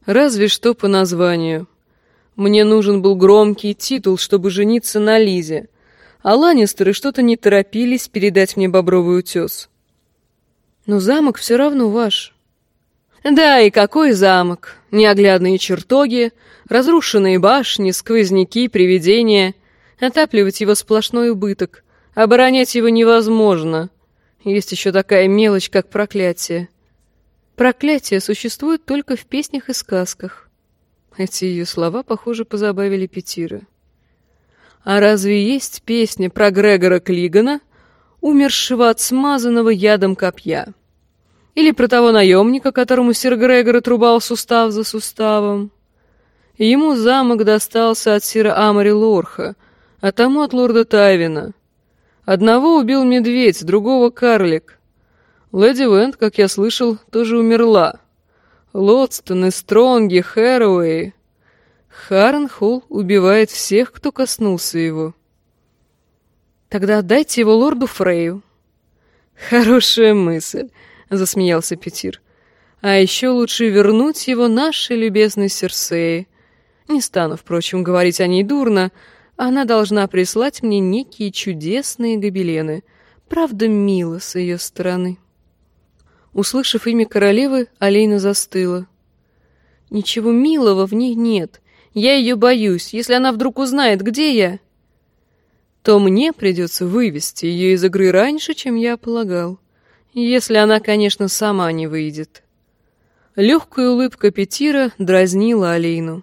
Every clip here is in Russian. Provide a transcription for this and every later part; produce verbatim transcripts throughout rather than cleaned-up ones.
Разве что по названию. Мне нужен был громкий титул, чтобы жениться на Лизе, а Ланнистеры что-то не торопились передать мне Бобровый утес. Но замок все равно ваш. Да, и какой замок? Неоглядные чертоги, разрушенные башни, сквозняки, привидения. Отапливать его сплошной убыток. Оборонять его невозможно. Есть еще такая мелочь, как проклятие. Проклятие существует только в песнях и сказках. Эти ее слова, похоже, позабавили Петира. А разве есть песня про Грегора Клигана, умершего от смазанного ядом копья? Или про того наемника, которому сир Грегор отрубал сустав за суставом? Ему замок достался от сира Амари Лорха, а тому от лорда Тайвина. Одного убил медведь, другого карлик. Леди Вент, как я слышал, тоже умерла. Лодстоны, Стронги, Хэроуэй. Харренхолл убивает всех, кто коснулся его. Тогда отдайте его лорду Фрею. Хорошая мысль, засмеялся Петир. А еще лучше вернуть его нашей любезной Серсее. Не стану, впрочем, говорить о ней дурно. Она должна прислать мне некие чудесные гобелены. Правда, мило с ее стороны. Услышав имя королевы, Алейна застыла. Ничего милого в ней нет. Я ее боюсь. Если она вдруг узнает, где я, то мне придется вывести ее из игры раньше, чем я полагал. Если она, конечно, сама не выйдет. Легкая улыбка Петира дразнила Алейну.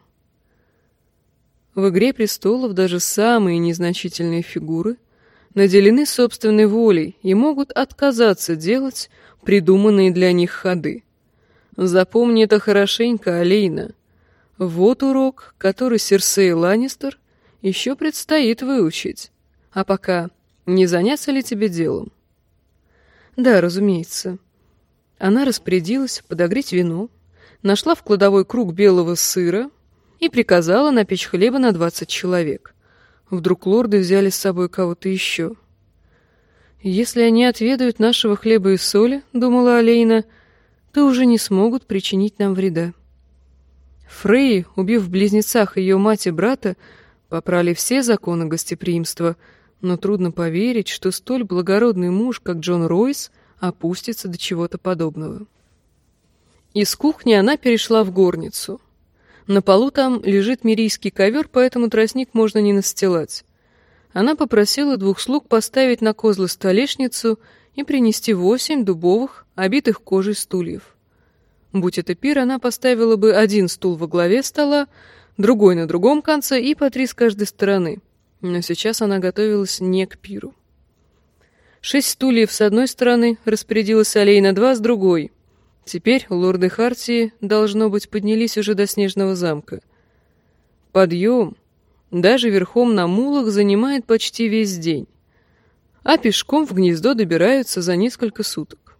В «Игре престолов» даже самые незначительные фигуры наделены собственной волей и могут отказаться делать придуманные для них ходы. Запомни это хорошенько, Алейна. Вот урок, который Серсей Ланнистер еще предстоит выучить. А пока не заняться ли тебе делом? Да, разумеется. Она распорядилась подогреть вино, нашла в кладовой круг белого сыра и приказала напечь хлеба на двадцать человек. Вдруг лорды взяли с собой кого-то еще. Если они отведают нашего хлеба и соли, думала Алейна, то уже не смогут причинить нам вреда. Фрей, убив в близнецах ее мать и брата, попрали все законы гостеприимства, но трудно поверить, что столь благородный муж, как Джон Ройс, опустится до чего-то подобного. Из кухни она перешла в горницу. На полу там лежит мирийский ковер, поэтому тростник можно не настилать. Она попросила двух слуг поставить на козлы столешницу и принести восемь дубовых, обитых кожей стульев. Будь это пир, она поставила бы один стул во главе стола, другой на другом конце и по три с каждой стороны. Но сейчас она готовилась не к пиру. Шесть стульев с одной стороны, распорядилась Алейна, два с другой. Теперь лорды Хартии, должно быть, поднялись уже до Снежного замка. Подъем, даже верхом на мулах, занимает почти весь день, а пешком в гнездо добираются за несколько суток.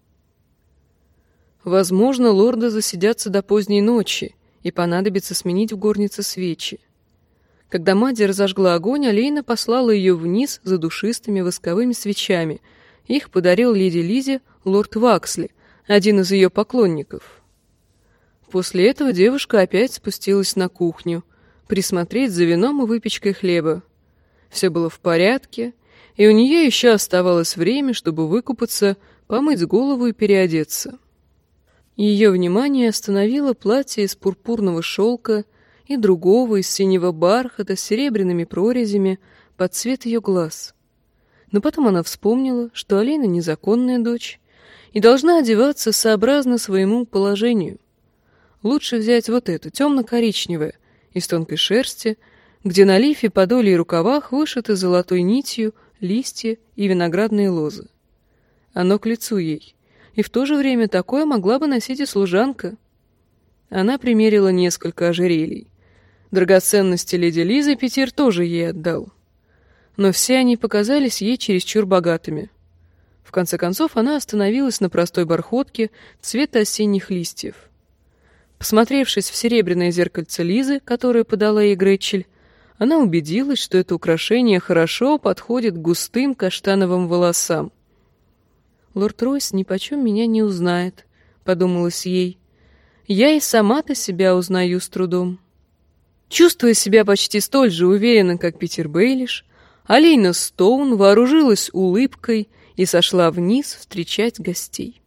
Возможно, лорды засидятся до поздней ночи, и понадобится сменить в горнице свечи. Когда Мадди разожгла огонь, Алейна послала ее вниз за душистыми восковыми свечами. Их подарил леди Лизе лорд Ваксли, один из ее поклонников. После этого девушка опять спустилась на кухню, присмотреть за вином и выпечкой хлеба. Все было в порядке, и у нее еще оставалось время, чтобы выкупаться, помыть голову и переодеться. Ее внимание остановило платье из пурпурного шелка и другого из синего бархата с серебряными прорезями под цвет ее глаз. Но потом она вспомнила, что Алейна незаконная дочь и должна одеваться сообразно своему положению. Лучше взять вот это, темно-коричневое, из тонкой шерсти, где на лифе, подоле и рукавах вышиты золотой нитью листья и виноградные лозы. Оно к лицу ей, и в то же время такое могла бы носить и служанка. Она примерила несколько ожерелий. Драгоценности леди Лизы Петир тоже ей отдал. Но все они показались ей чересчур богатыми. В конце концов она остановилась на простой бархотке цвета осенних листьев. Посмотревшись в серебряное зеркальце Лизы, которое подала ей Гретчель, она убедилась, что это украшение хорошо подходит к густым каштановым волосам. «Лорд Ройс нипочем меня не узнает», — подумалось ей. я и сама-то себя узнаю с трудом. Чувствуя себя почти столь же уверенно, как Питер Бейлиш, Алейна Стоун вооружилась улыбкой и сошла вниз встречать гостей.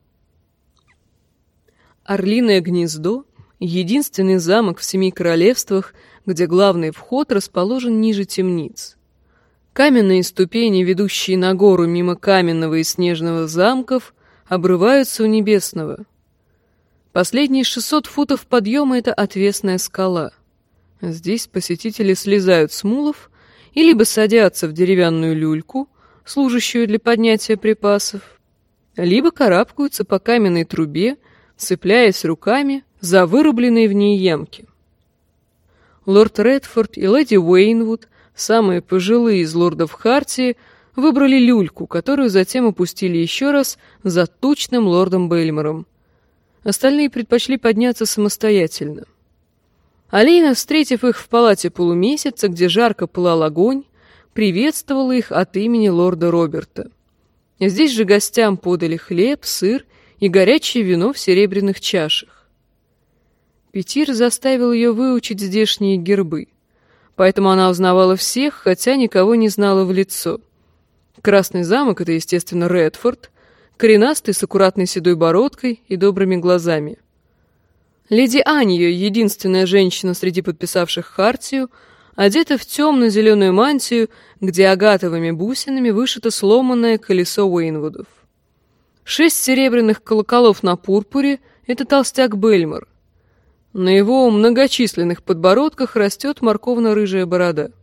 Орлиное гнездо — единственный замок в семи королевствах, где главный вход расположен ниже темниц. Каменные ступени, ведущие на гору мимо каменного и снежного замков, обрываются у небесного. Последние шестьсот футов подъема — это отвесная скала. Здесь посетители слезают с мулов и либо садятся в деревянную люльку, служащую для поднятия припасов, либо карабкаются по каменной трубе, цепляясь руками за вырубленные в ней ямки. Лорд Редфорд и леди Уэйнвуд, самые пожилые из лордов Хартии, выбрали люльку, которую затем опустили еще раз за тучным лордом Бельмором. Остальные предпочли подняться самостоятельно. Алейна, встретив их в палате полумесяца, где жарко пылал огонь, приветствовала их от имени лорда Роберта. Здесь же гостям подали хлеб, сыр и горячее вино в серебряных чашах. Петир заставил ее выучить здешние гербы, поэтому она узнавала всех, хотя никого не знала в лицо. Красный замок — это, естественно, Редфорд, коренастый с аккуратной седой бородкой и добрыми глазами. Леди Анья, единственная женщина среди подписавших хартию, одета в темно-зеленую мантию, где агатовыми бусинами вышито сломанное колесо Уэйнвудов. Шесть серебряных колоколов на пурпуре — это толстяк Бельмор. На его многочисленных подбородках растет морковно-рыжая борода.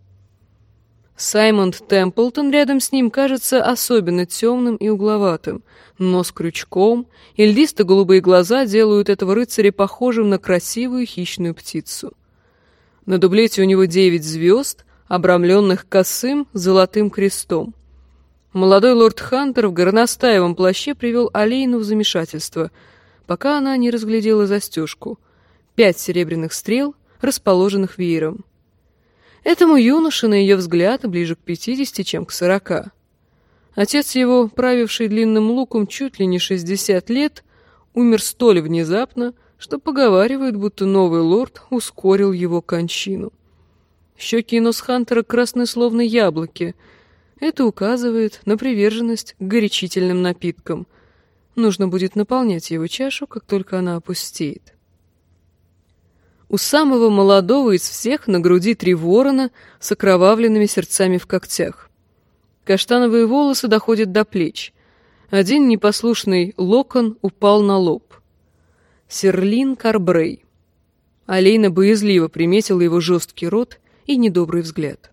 Саймон Темплтон рядом с ним кажется особенно темным и угловатым, нос крючком, и льдисто-голубые глаза делают этого рыцаря похожим на красивую хищную птицу. На дублете у него девять звезд, обрамленных косым золотым крестом. Молодой лорд Хантер в горностаевом плаще привел Алейну в замешательство, пока она не разглядела застежку. Пять серебряных стрел, расположенных веером. Этому юноше, на ее взгляд, ближе к пятидесяти, чем к сорока. Отец его, правивший длинным луком чуть ли не шестьдесят лет, умер столь внезапно, что поговаривают, будто новый лорд ускорил его кончину. Щеки и нос Хантера красны словно яблоки. Это указывает на приверженность к горячительным напиткам. Нужно будет наполнять его чашу, как только она опустеет. У самого молодого из всех на груди три ворона с окровавленными сердцами в когтях. Каштановые волосы доходят до плеч. Один непослушный локон упал на лоб. Серлин Карбрей. Алейна боязливо приметила его жесткий рот и недобрый взгляд.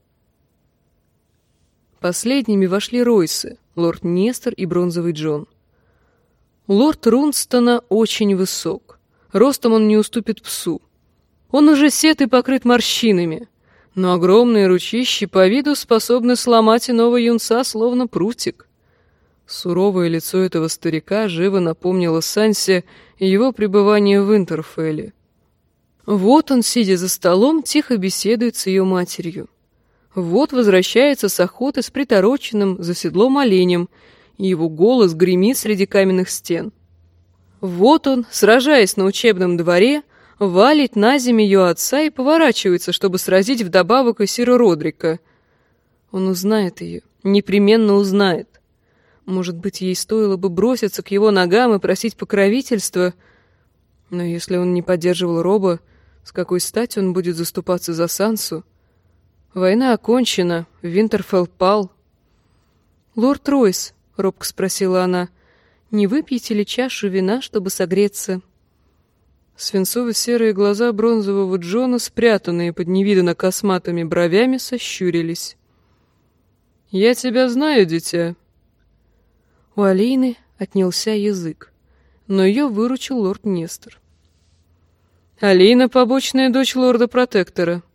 Последними вошли Ройсы, лорд Нестор и Бронзовый Джон. Лорд Рунстона очень высок. Ростом он не уступит псу. Он уже сет и покрыт морщинами, но огромные ручищи по виду способны сломать иного юнца, словно прутик. Суровое лицо этого старика живо напомнило Сансе его пребывание в Винтерфелле. Вот он, сидя за столом, тихо беседует с ее матерью. Вот возвращается с охоты с притороченным за седлом оленем, и его голос гремит среди каменных стен. Вот он, сражаясь на учебном дворе, валит на землю ее отца и поворачивается, чтобы сразить вдобавок и сира Родрика. Он узнает ее, непременно узнает. Может быть, ей стоило бы броситься к его ногам и просить покровительства, но если он не поддерживал Роба, с какой стати он будет заступаться за Сансу? Война окончена, Винтерфелл пал. «Лорд Ройс», — робко спросила она, — «не выпьете ли чашу вина, чтобы согреться?» Свинцово-серые глаза Бронзового Джона, спрятанные под невиданно косматыми бровями, сощурились. «Я тебя знаю, дитя». У Алейны отнялся язык, но ее выручил лорд Нестор. «Алейна — побочная дочь лорда-протектора.